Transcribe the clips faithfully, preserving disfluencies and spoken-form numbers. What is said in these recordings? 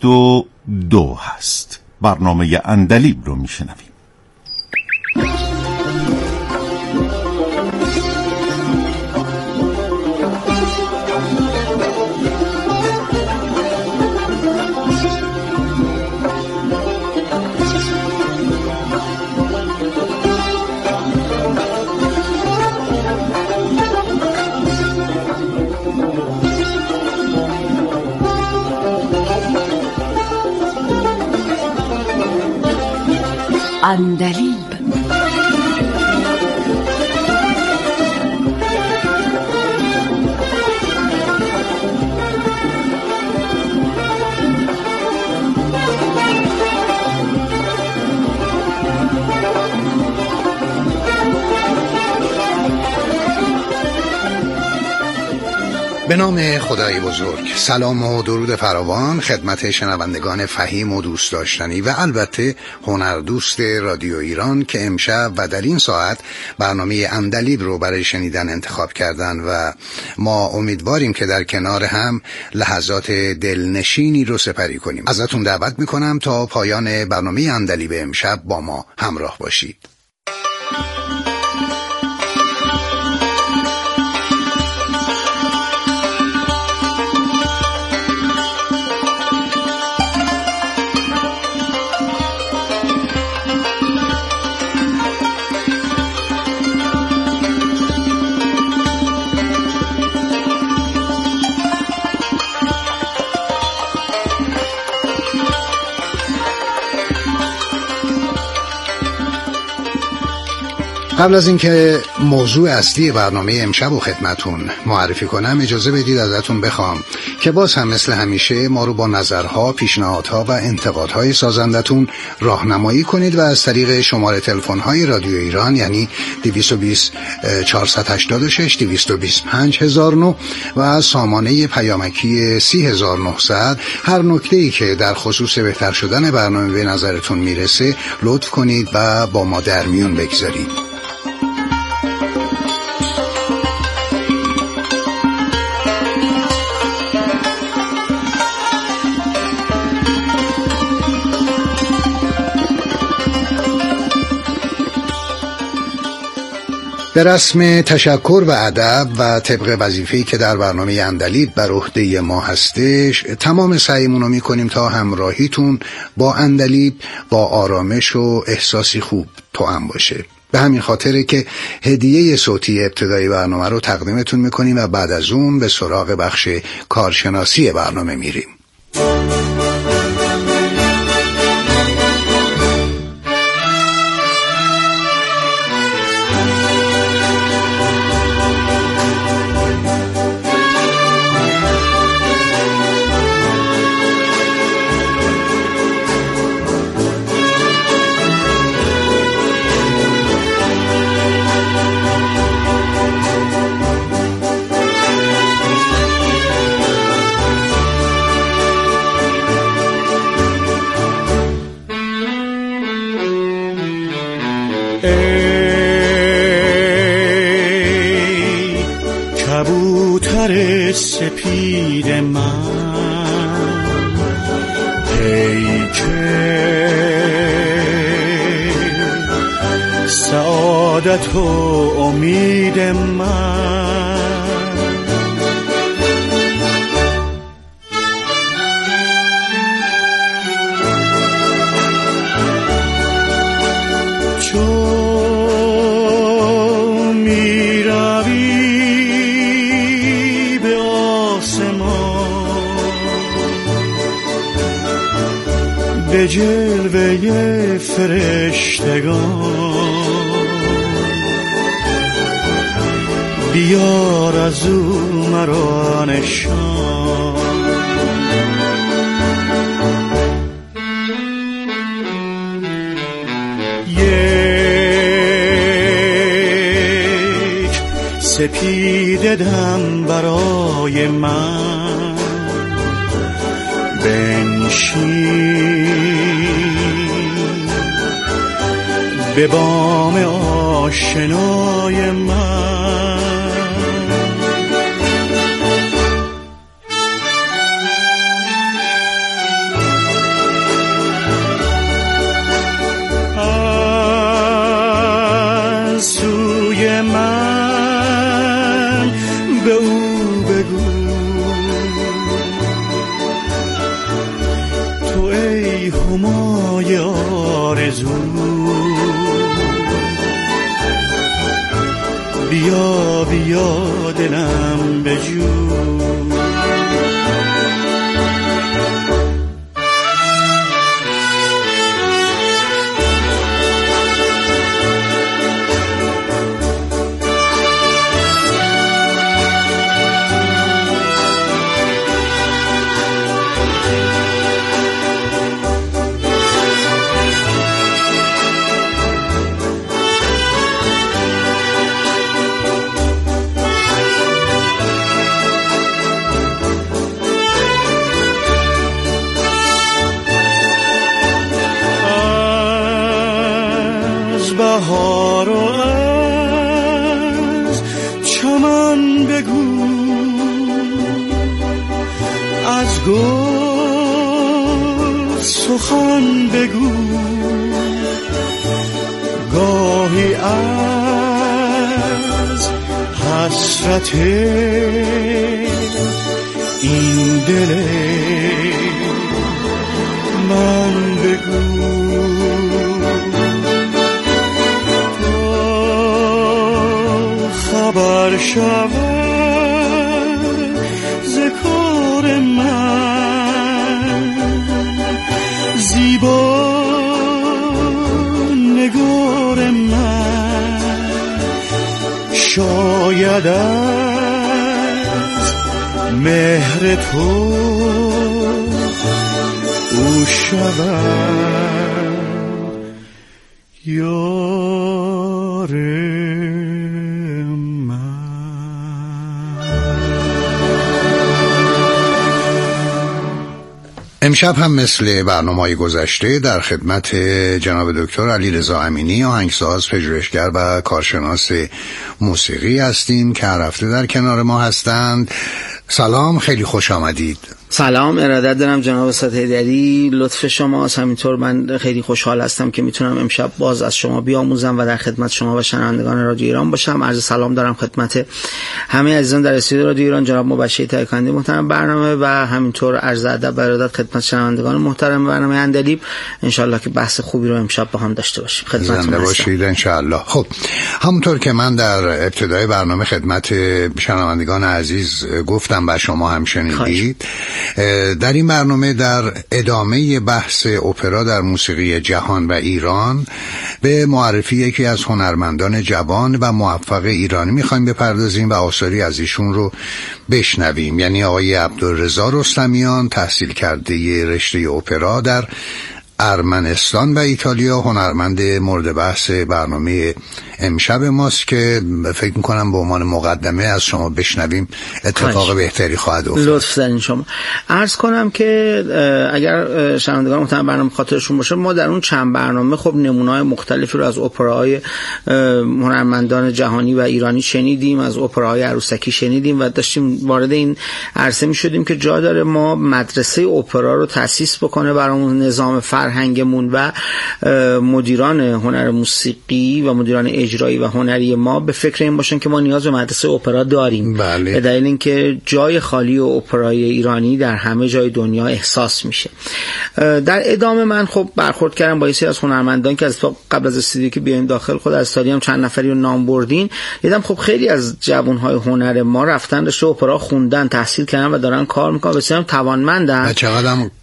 بیست و دو هست. برنامه عندلیب رو میشنویم. عندلیب. به نام خدای بزرگ. سلام و درود فراوان خدمت شنوندگان فهیم و دوست داشتنی و البته هنردوست رادیو ایران که امشب و در این ساعت برنامه عندلیب رو برای شنیدن انتخاب کردن و ما امیدواریم که در کنار هم لحظات دلنشینی رو سپری کنیم. ازتون دعوت میکنم تا پایان برنامه عندلیب امشب با ما همراه باشید. قبل از اینکه موضوع اصلی برنامه امشب و خدمتون معرفی کنم، اجازه بدید ازتون بخوام که باز هم مثل همیشه ما رو با نظرها، پیشنهادها و انتقادهای سازندتون راهنمایی کنید و از طریق شماره تلفن‌های رادیو ایران یعنی دویست و بیست چهارصد و هشتاد و شش دویست و بیست و پنج هزار و نه و از سامانه پیامکی سی هزار و نهصد هر نکته‌ای که در خصوص بهتر شدن برنامه به نظرتون میرسه لطف کنید و با ما در میون بگذارید. به رسم تشکر و ادب و طبق وظیفه‌ای که در برنامه عندلیب بر عهده ما هستش، تمام سعیمون رو می‌کنیم تا همراهیتون با عندلیب با آرامش و احساسی خوب توأم باشه. به همین خاطره که هدیه صوتی ابتدای برنامه رو تقدیمتون می‌کنیم و بعد از اون به سراغ بخش کارشناسی برنامه میریم. سپید من پیک سعادت و امید من، چون می روی به جلوه فرشتگان بیار از او مرا نشان، یک سپید دم برای من بنشین به بام آشنای من، همای آرزو، بیا بیا دلم بجو. بهار و از چمن بگو، از گل سخن بگو، گاهی از حسرت این دل من بگو. خبر شود ز کار من، زیبا نگار من، شاید از مهر تو او شود یار. امشب هم مثل برنامه‌های گذشته در خدمت جناب دکتر علیرضا امینی، آهنگساز، پژوهشگر و کارشناس موسیقی هستیم که هر هفته در کنار ما هستند. سلام، خیلی خوش آمدید. سلام، ارادت دارم جناب استاد حیدری، لطف شماست. همینطور من خیلی خوشحال هستم که میتونم امشب باز از شما بیاموزم و در خدمت شما و شنوندگان رادیو ایران باشم. عرض سلام دارم خدمت همه عزیزان در استودیو رادیو ایران، جناب مبشر تایکندی محترم برنامه، و همینطور عرض ادب و ارادت خدمت شنوندگان محترم برنامه اندلیب. انشالله که بحث خوبی رو امشب با هم داشته باشیم. خدمتتون باشید انشالله. خب، همونطور که من در ابتدای برنامه خدمت شنوندگان عزیز گفتم و شما هم شنیدید، در این برنامه در ادامه بحث اپرا در موسیقی جهان و ایران به معرفی یکی از هنرمندان جوان و موفق ایرانی میخوایم بپردازیم و آثاری از ایشون رو بشنویم. یعنی آقای عبدالرضا رستمیان، تحصیل کرده رشته اپرا در ارمنستان و ایتالیا، هنرمند مورد بحث برنامه امشب ماست که فکر میکنم به عنوان مقدمه از شما بشنویم اتفاق خواهش. بهتری خواهد افتاد. لطف دارین شما. عرض کنم که اگر شنوندگان محترم برنامه خاطرشون باشه، ما در اون چند برنامه خب نمونه‌های مختلفی رو از اپراهای هنرمندان جهانی و ایرانی شنیدیم، از اپراهای عروسکی شنیدیم و داشتیم وارد این عرصه میشدیم که جا داره ما مدرسه اپرا رو تأسیس بکنه برامون نظام فرهنگمون و مدیران هنر موسیقی و مدیران اجرایی و هنری ما به فکر این باشن که ما نیاز به مدرسه اپرا داریم. بله. به دلیل اینکه جای خالی و اپرای ایرانی در همه جای دنیا احساس میشه. در ادامه من خب برخورد کردم با یه سری از هنرمندان که از قبل از استودیو که بیایم داخل خود از تالی هم چند نفری رو نام بردین، دیدم خب خیلی از جوانهای هنر ما رفتن رشته اپرا خوندن، تحصیل کردن و دارن کار میکنن، بسیار توانمندن، چقدرم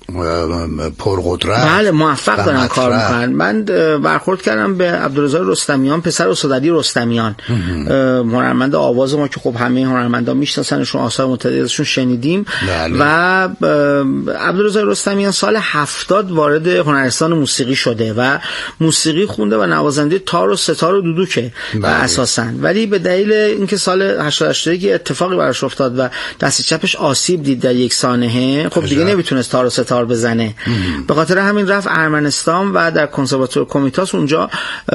پرقدرت، بله موفق دارن کار میکنن. من برخورد کردم به عبدالرضا رستمیان، پسر استاد علی رستمیان، هنرمند آواز ما که خب همه هنرمندان میشناسنشون، آثار متعددی ازشون شنیدیم. بله. و عبدالرضا رستمیان سال هفتاد وارد هنرستان موسیقی شده و موسیقی خونده و نوازنده تار و ستار و دودوکه. بله. اساسا ولی به دلیل اینکه سال هشتاد هشتاد یک اتفاقی براش افتاد و دست چپش آسیب دید در یک سانحه، خب دیگه نمیتونست تار و ستار بزنه. به خاطر همین رفت ارمنستان و در کنسرواتوار کومیتاس اونجا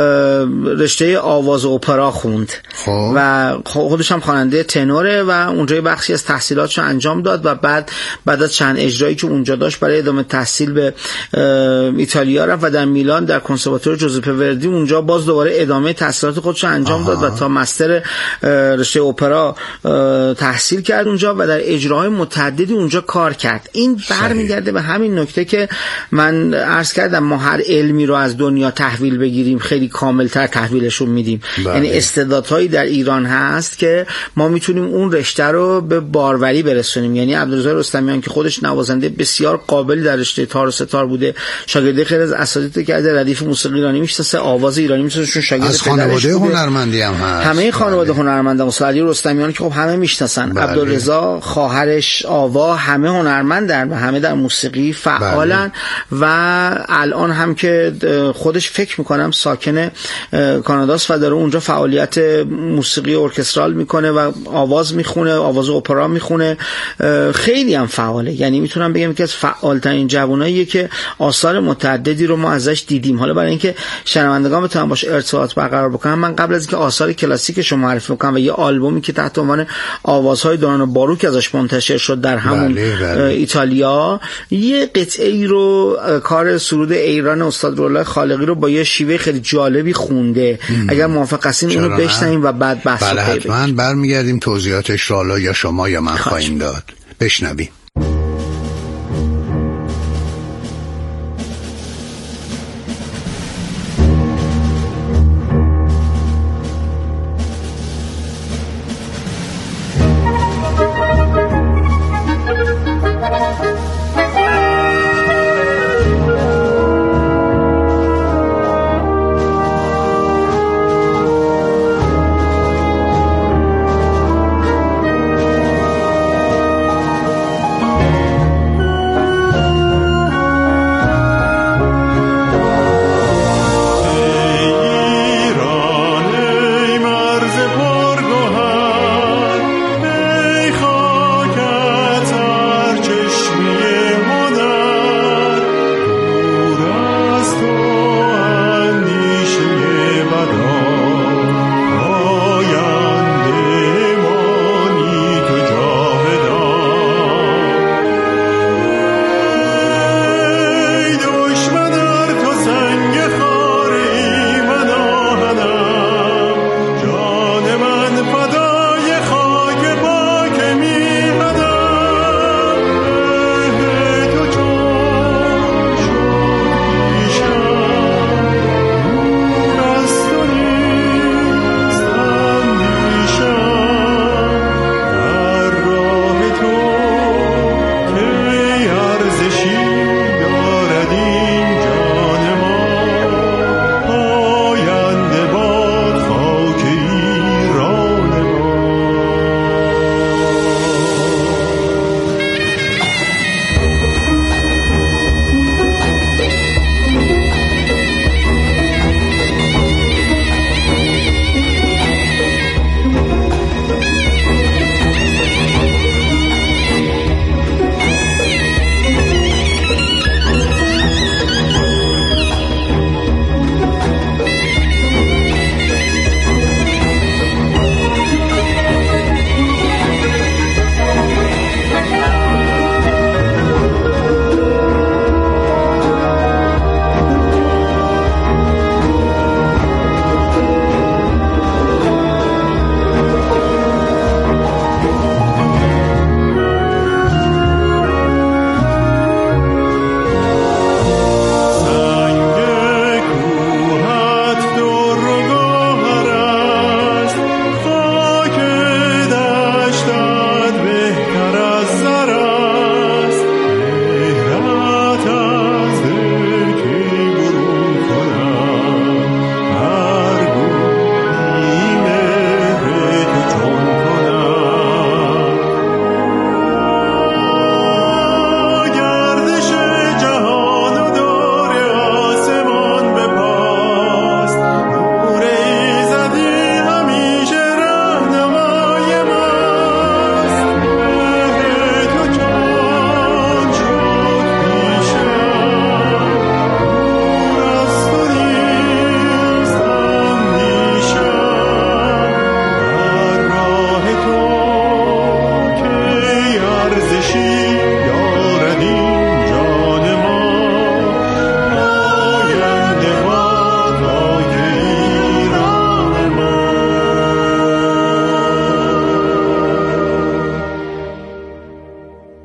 رشته آواز و اپرا خوند. خب. و خودش هم خواننده تنوره و اونجا بخشی از تحصیلاتش انجام داد و بعد بعد از چند اجرایی که اونجا داشت برای ادامه تحصیل به ایتالیا رفت و در میلان در کنسرواتوار جوزپه وردی اونجا باز دوباره ادامه تحصیلات خودش انجام آها. داد و تا مستر رشته اپرا تحصیل کرد اونجا و در اجراهای متعددی اونجا کار کرد. این برمیگرده به همین همین نکته که من عرض کردم ما هر علمی رو از دنیا تحویل بگیریم خیلی کاملتر تحویلشون میدیم. یعنی استعدادهایی در ایران هست که ما میتونیم اون رشته رو به باروری برسونیم. یعنی عبدالرضا رستمیان که خودش نوازنده بسیار قابلی در رشته تار و ستار بوده، شاگرد خیلی از اساتید کرده، ردیف موسیقی ایرانی میشناسه، آواز ایرانی میشناسه، شاگرد از خانواده هنرمندی هم هست. همه خانواده هنرمندان، مثلا علی رستمیان که خب همه میشناسن، عبدالرضا، خواهرش آوا، همه هنرمندن و همه در موسیقی فعالن. بله. و الان هم که خودش فکر میکنم ساکن کاناداست و داره اونجا فعالیت موسیقی ارکسترال میکنه و آواز میخونه، آواز اپرا میخونه، خیلی هم فعاله. یعنی میتونم بگم که از فعالترین جواناییه که آثار متعددی رو ما ازش دیدیم. حالا برای اینکه شنوندگان بتونن باش ارتباط برقرار بکنن، من قبل از اینکه آثار کلاسیکش رو معرفی کنم و یه آلبومی که تحت عنوان آوازهای دوران باروک ازش منتشر شد در همون بله بله. ایتالیا، یه قطعه ای رو کار سرود ایران استاد رولای خالقی رو با یه شیوه خیلی جالبی خونده. ام. اگر موافق هستین اونو بشنویم و بعد بحث بله رو حتما برمیگردیم توضیحاتش رو یا شما یا من خواهیم داد. بشنویم.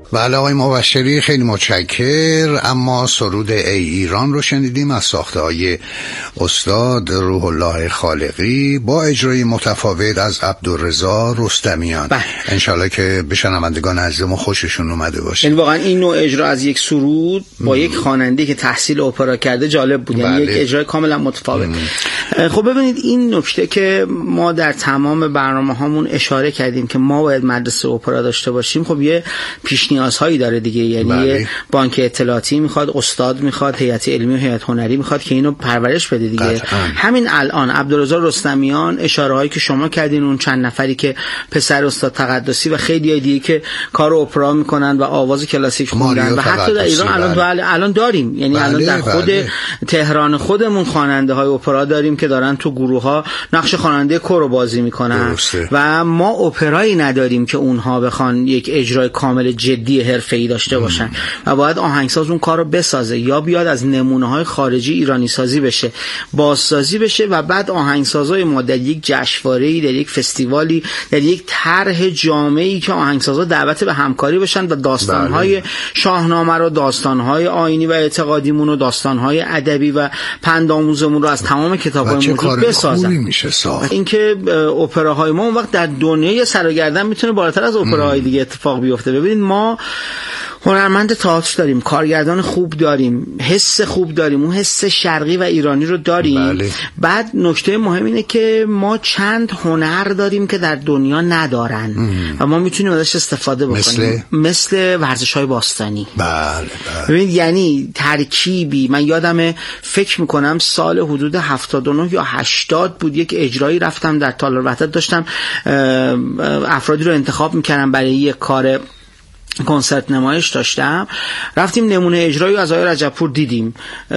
بله آقای مبشری خیلی متشکر. اما سرود ای ایران رو شنیدیم از ساخته‌های استاد روح الله خالقی با اجرای متفاوت از عبدالرضا رستمیان. انشالله که به شنوندگان عزیز ما خوششون اومده باشه. این واقعا این نوع اجرا از یک سرود با م. یک خواننده که تحصیل اپرا کرده جالب بود، یعنی یک اجرای کاملا متفاوت. خب ببینید این نکته که ما در تمام برنامه هامون اشاره کردیم که ما باید مدرسه اپرا داشته باشیم، خب یه پیش نیازهایی داره دیگه، یعنی یه بانک اطلاعاتی میخواد، استاد میخواد، هیئت علمی و هیئت هنری میخواد که اینو پرورش بده دیگه. قطعا. همین الان عبدالرضا رستمیان اشاره هایی که شما کردین، اون چند نفری که پسر استاد تقدسی و خیلی دیگه که کار اپرا میکنن و آواز کلاسیک خوندن و حتی در ایران الان بله. الان داریم، یعنی بله الان در خود بله. تهران خودمون خواننده های اپرا داریم که دارن تو گروه ها نقش خواننده کور رو بازی میکنن درسته. و ما اپرایی نداریم که اونها بخوان یک اجرای کامل جدی حرفه‌ای داشته باشن ام. و باید آهنگساز اون کارو بسازه، یا بیاد از نمونه‌های خارجی ایرانی سازی بشه، بازسازی بشه و بعد آهنگسازای ما در یک جشنواره‌ای، در یک فستیوالی، در یک طرح جامعی که آهنگسازا دعوت به همکاری بشن و داستان‌های بله. شاهنامه رو، داستان‌های آیینی و اعتقادیمون و داستان‌های ادبی و پندآموزمون رو از تمام کتاب‌های موجود بسازن. میشه ساخت. اینکه اپراهای ما اون وقت در دنیای سر و گردن میتونه بالاتر از اپراهای دیگه اتفاق بیفته. ببینید ما هنرمند تئاتر داریم، کارگردان خوب داریم، حس خوب داریم، اون حس شرقی و ایرانی رو داریم. بله. بعد نکته مهم اینه که ما چند هنر داریم که در دنیا ندارن ام. و ما میتونیم ازش استفاده بکنیم، مثل مثل ورزش‌های باستانی. بله بله. ببینید یعنی ترکیبی، من یادمه فکر میکنم سال حدود هفتاد و نه یا هشتاد بود، یک اجرایی رفتم در تالار وحدت، داشتم افرادی رو انتخاب میکردم برای یک کار کنسرت نمایش داشتم، رفتیم نمونه اجرایی از آقای رجبپور دیدیم،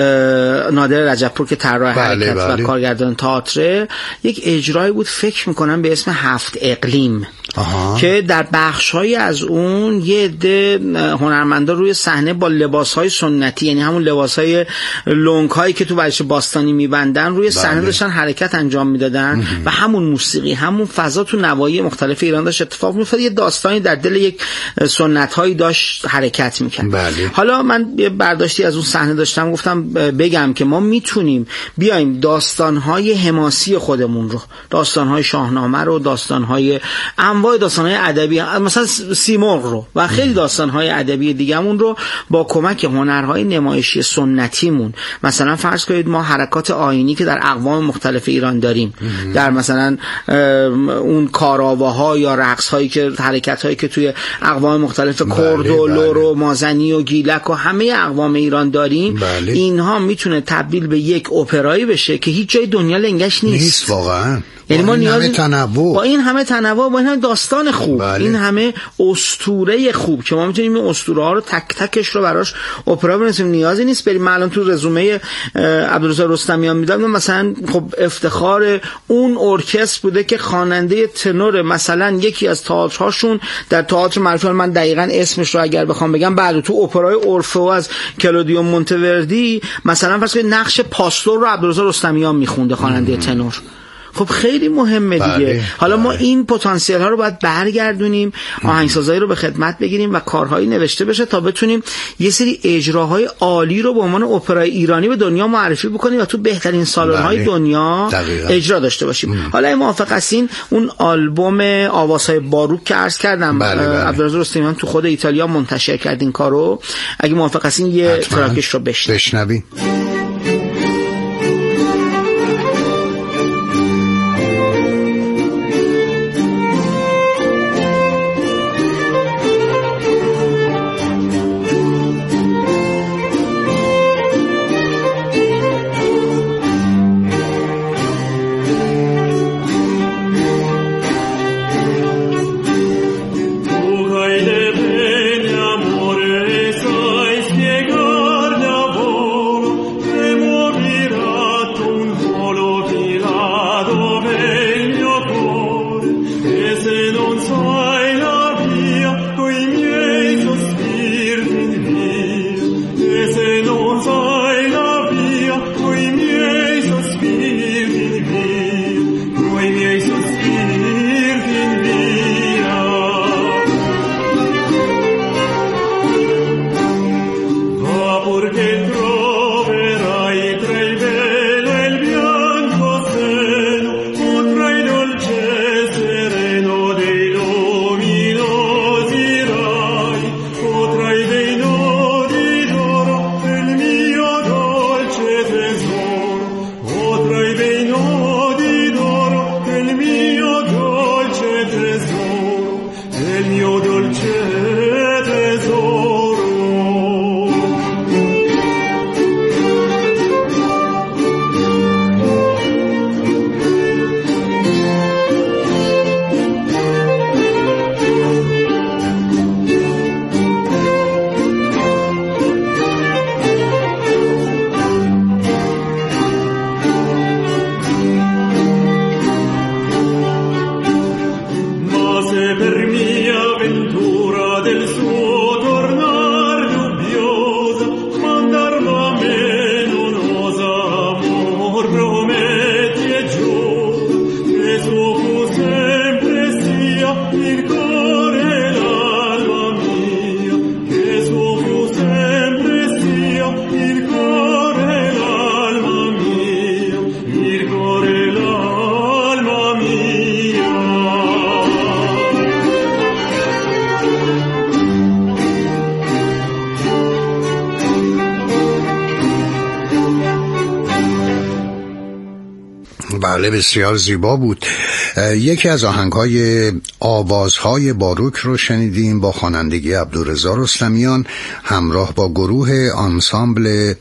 نادر رجبپور که طراح بله حرکت بله. و کارگردان تئاتر. یک اجرایی بود فکر میکنم به اسم هفت اقلیم آها. که در بخش‌های از اون یه عده هنرمندا روی صحنه با لباس‌های سنتی، یعنی همون لباس‌های لنگ‌هایی که تو ورزش باستانی می‌بندن، روی صحنه بله. داشتن حرکت انجام میدادن و همون موسیقی، همون فضا تو نواحی مختلف ایران داشت اتفاق می‌افتاد، یه داستانی در دل یک سنت‌هایی داشت حرکت می‌کرد. بله. حالا من یه برداشتی از اون صحنه داشتم، گفتم بگم که ما میتونیم بیایم داستان‌های حماسی خودمون رو، داستان‌های شاهنامه رو، داستان‌های انواع داستان‌های ادبی، مثلا سیمرغ رو و خیلی داستان‌های ادبی دیگه‌مون رو با کمک هنرهای نمایشی سنتیمون، مثلا فرض کنید ما حرکات آیینی که در اقوام مختلف ایران داریم، در مثلا اون کاراواها یا رقص‌هایی که حرکت‌هایی که توی اقوام مختلف کرد و لور و مازنی و گیلک و همه اقوام ایران داریم، بله. اینها میتونه تبدیل به یک اپرایی بشه که هیچ جای دنیا لنگش نیست. نیست واقعا. یعنی ما نیاز تنوع، با این همه تنوع، با این همه داستان خوب، بله. این همه اسطوره خوب که ما میتونیم این اسطوره ها رو تک تکش رو براش اپرا بنویسیم، نیازی نیست بریم. من الان تو رزومه عبدالرضا رستمیان میدم مثلا خب افتخار اون ارکستر بوده که خواننده تنور مثلا یکی از تئاترهاشون در تئاتر معروف، من دقیقاً اسمش رو اگر بخوام بگم، بعد تو اپرای اورفئو از کلودیو مونتوردی مثلا فرض کنید نقش پاستور رو عبدالرضا رستمیان میخونده، خواننده تنور. خب خیلی مهمه دیگه. بله، حالا بله. ما این پتانسیل ها رو باید برگردونیم، آهنگسازایی رو به خدمت بگیریم و کارهایی نوشته بشه تا بتونیم یه سری اجراهای عالی رو به عنوان اپرای ایرانی به دنیا معرفی بکنیم و تو بهترین سالن‌های بله. دنیا دقیقا. اجرا داشته باشیم. ام. حالا موافق هستین اون آلبوم آوازهای باروک که عرض کردم بله بله. عبدالرضا رستمیان تو خود ایتالیا منتشر کرد این کارو، اگه موافق هستین یه تراکش رو بشنویم. Amore, sai spiegar l'amore بله بسیار زیبا بود. یکی از آهنگ‌های آوازهای باروک رو شنیدیم با خوانندگی عبدالرضا رستمیان همراه با گروه آنسامبل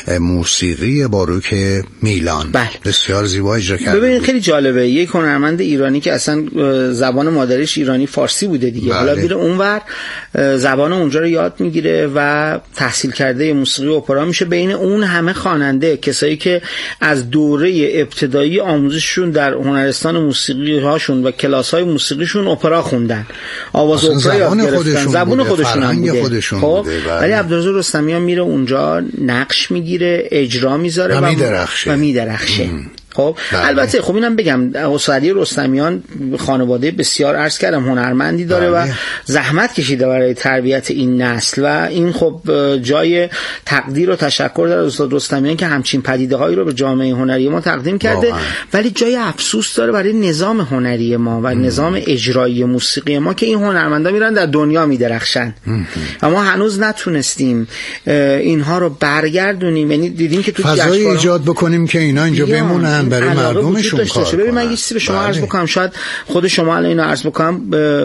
موسیقی باروک میلان. بله. بسیار زیبا اجرا کرده. ببینید خیلی جالبه، یک هنرمند ایرانی که اصلا زبان مادریش ایرانی فارسی بوده دیگه، بله. حالا میره اونور زبان اونجا رو یاد میگیره و تحصیل کرده موسیقی اپرا میشه. بین اون همه خواننده، کسایی که از دوره ابتدایی آموزششون در هنرستان موسیقی هاشون و کلاس های موسیقیشون اپرا خوندن، آواز اپرا یاد گرفتن، زبان خودشون هم بوده. خب ولی عبدالرضا رستمیان میره اونجا نقش میگیره، اجرا میذاره و میدرخشه و میدرخشه. خب بله. البته خب اینم بگم اسدعلی رستمیان خانواده بسیار عرض کردم هنرمندی داره بله. و زحمت کشیده برای تربیت این نسل و این خب جای تقدیر و تشکر در استاد رستمیان که همچین پدیده هایی رو به جامعه هنری ما تقدیم کرده واقعا. ولی جای افسوس داره برای نظام هنری ما و ام. نظام اجرایی موسیقی ما که این هنرمندا میرن در دنیا میدرخشن اما هنوز نتونستیم اینها رو برگردونیم، یعنی دیدیم که تو فضای ایجاد بکنیم که اینا اینجا بمونن برای مردمشون کار کنن. ببین من یه چیزی به شما عرض بکنم، شاید خود شما الان اینو عرض بکنم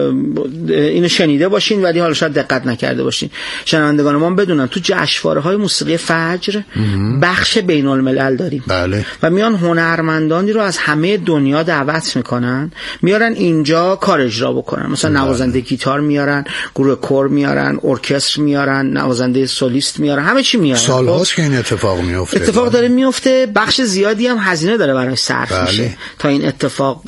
اینو شنیده باشین ولی حالا شاید دقت نکرده باشین، شنوندگان ما بدونن تو جشنواره‌های موسیقی فجر بخش بین الملل داریم بله. و میان هنرمندانی رو از همه دنیا دعوت میکنن میارن اینجا کار اجرا بکنن، مثلا بله. نوازنده گیتار میارن، گروه کور میارن، ارکستر میارن، نوازنده سولیست میارن، همه چی میارن. سالهاست که این اتفاق میفته، اتفاق داره میفته، بخش زیادی هم هزینه داره برای صرف بله. میشه تا این اتفاق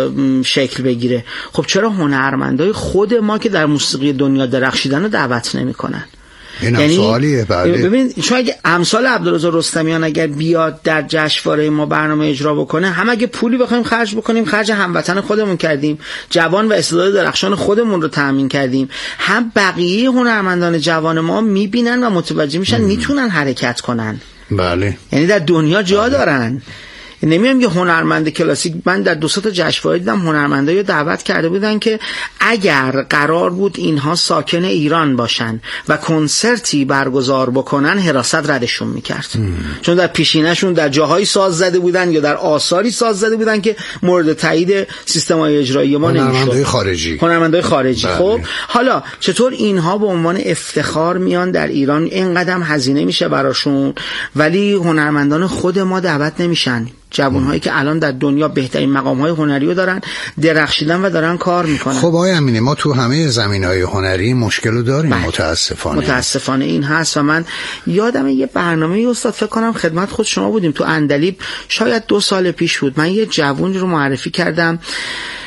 شکل بگیره. خب چرا هنرمندای خود ما که در موسیقی دنیا درخشیدن رو دعوت نمیکنن؟ این یعنی سوالیه. بله. ببین چون اگه امثال عبدالرضا رستمیان اگر بیاد در جشنواره ما برنامه اجرا بکنه، هم اگه پولی بخوایم خرج بکنیم خرج هموطن خودمون کردیم، جوان و استعداد درخشان خودمون رو تامین کردیم، هم بقیه هنرمندان جوان ما میبینن و متوجه میشن میتونن حرکت کنن. بله. یعنی در دنیا جا بله. دارن. نمیام یه هنرمند کلاسیک، من در دو سه تا جشنواره دیدم هنرمندایی رو دعوت کرده بودن که اگر قرار بود اینها ساکن ایران باشن و کنسرتی برگزار بکنن حراست ردشون میکرد ام. چون در پیشینه‌شون در جاهایی ساز زده بودن یا در آثاری ساز زده بودن که مورد تایید سیستم‌های اجرایی ما نمیشد. هنرمندای خارجی هنرمندای خارجی بله. خب حالا چطور اینها به عنوان افتخار میان در ایران، اینقدر هزینه میشه براشون ولی هنرمندان خود ما دعوت نمیشن، جوان‌هایی که الان در دنیا بهترین مقام‌های هنری رو دارن، درخشیدن و دارن کار میکنن. خب آقای امینی ما تو همه زمینه‌های هنری مشکل رو داریم بله. متاسفانه متاسفانه این هست و من یادم یه برنامه استاد فکر کنم خدمت خود شما بودیم تو اندلیب، شاید دو سال پیش بود، من یه جوان رو معرفی کردم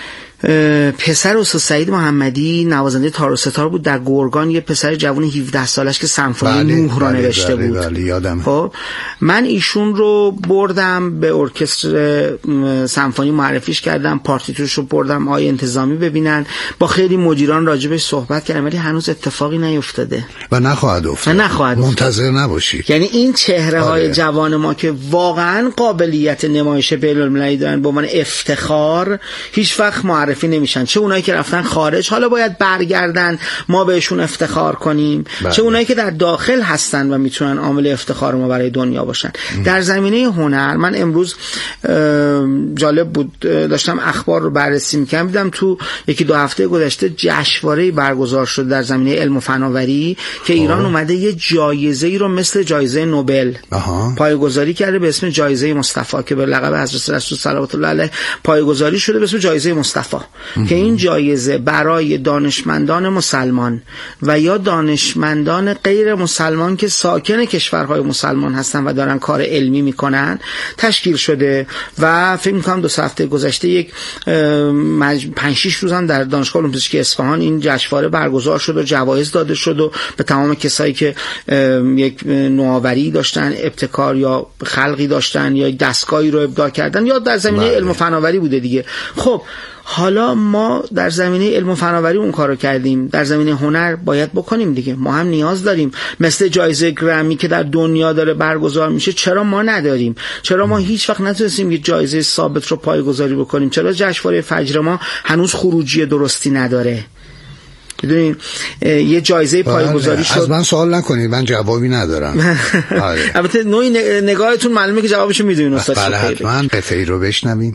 پسر استاد سعید محمدی نوازنده تار و ستار بود در گرگان، یه پسر جوان هفده سالش که سمفونی نوح رو نوشته بود. بله یادم. خب من ایشون رو بردم به ارکستر سمفونی معرفیش کردم، پارتیتورش رو بردم آقای انتظامی ببینن، با خیلی مدیران راجبش صحبت کردم، ولی هنوز اتفاقی نیفتاده و نخواهد افتاد. نخواهد منتظر نباشی. یعنی این چهره های آره. جوان ما که واقعا قابلیت نمایش بین‌المللی دارن به عنوان افتخار، هیچ وقت معرفی نمیشن. چه اونایی که رفتن خارج حالا باید برگردن ما بهشون افتخار کنیم، بله. چه اونایی که در داخل هستن و میتونن عامل افتخار ما برای دنیا باشن. ام. در زمینه هنر من امروز جالب بود داشتم اخبار رو بررسی می‌کردم، دیدم تو یکی دو هفته گذشته جشنواره‌ای برگزار شد در زمینه علم و فناوری که ایران آه. اومده یه جایزه‌ای رو مثل جایزه نوبل پایه‌گذاری کرده به اسم جایزه مصطفی که به لقب حضرت رسول صلوات الله علیه پایه‌گذاری شده به اسم جایزه مصطفی ام. که این جایزه برای دانشمندان مسلمان و یا دانشمندان غیر مسلمان که ساکن کشورهای مسلمان هستن و دارن کار علمی میکنن تشکیل شده و فکر میکنم دو هفته گذشته یک پنج شش روز هم در دانشگاه علوم پزشکی اصفهان این جشنواره برگزار شد و جوایز داده شد و به تمام کسایی که یک نوآوری داشتن، ابتکار یا خلقی داشتن یا دستگاهی رو ابداع کردن یا در زمینه علم و فناوری بوده دیگه. خب حالا ما در زمینه علم و فناوری اون کارو کردیم، در زمینه هنر باید بکنیم دیگه. ما هم نیاز داریم مثل جایزه گرمی که در دنیا داره برگزار میشه، چرا ما نداریم؟ چرا ما هیچ وقت نتونستیم یه جایزه ثابت رو پایه‌گذاری بکنیم؟ چرا جشنواره فجر ما هنوز خروجی درستی نداره؟ بدونین یه جایزه پایه‌گذاری شد. از من سوال نکنید، من جوابی ندارم. البته نوعی نگاهتون معلومه که جوابشو میدونین استاد. بله حتما قطعی رو بشنویم.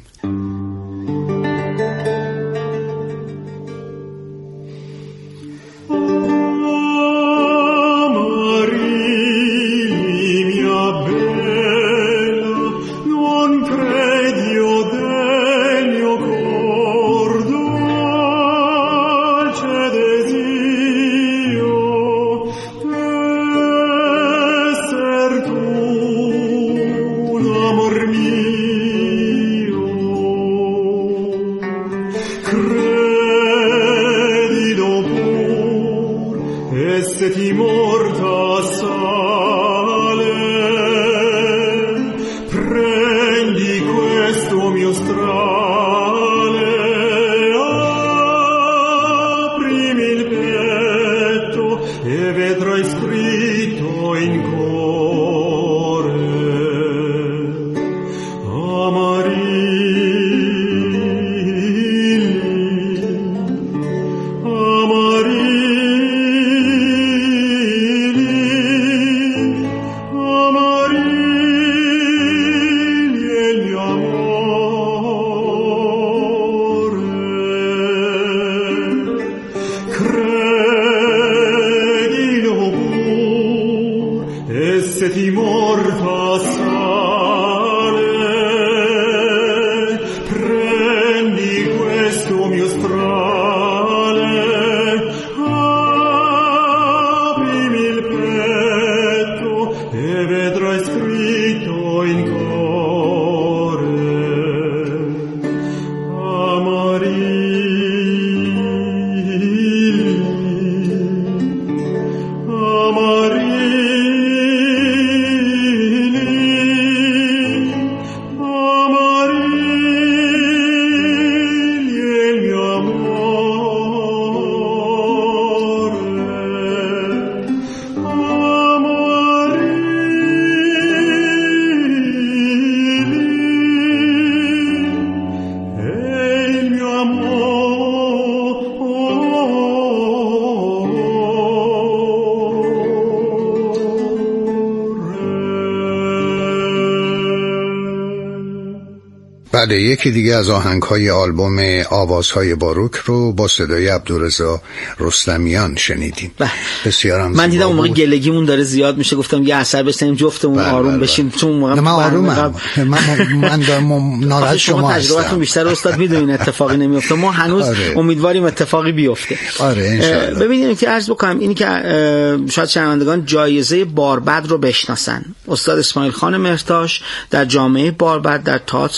بله یکی دیگه از آهنگ‌های آلبوم آوازهای باروک رو با صدای عبدالرضا رستمیان شنیدیم. بسیارم من دیدم اون موقع گلگیمون داره زیاد میشه، گفتم یه اثر بزنیم جفتمون آروم بله بشیم بله. چون موقع من آرومم من من دارم ناراحت شما هستم. تجربه‌تون بیشتر استاد میدونین اتفاقی نمیفته، ما هنوز آره. امیدواریم اتفاقی بیفته. آره ان شاءالله. ببینید که عرض بکنم اینی که شاید شنوندگان جایزه باربد رو بشناسن. استاد اسماعیل خان مهرتاش در جامعه باربد در تئاتر لاله‌زار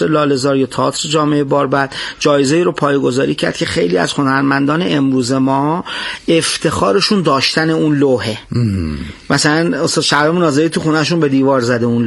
هزار یا تئاتر جامعه باربد جایزه رو پایه‌گذاری کرد که خیلی از هنرمندان امروز ما افتخارشون داشتن اون لوحه. مثلا استاد شهرام ناظری تو خونهشون به دیوار زده اون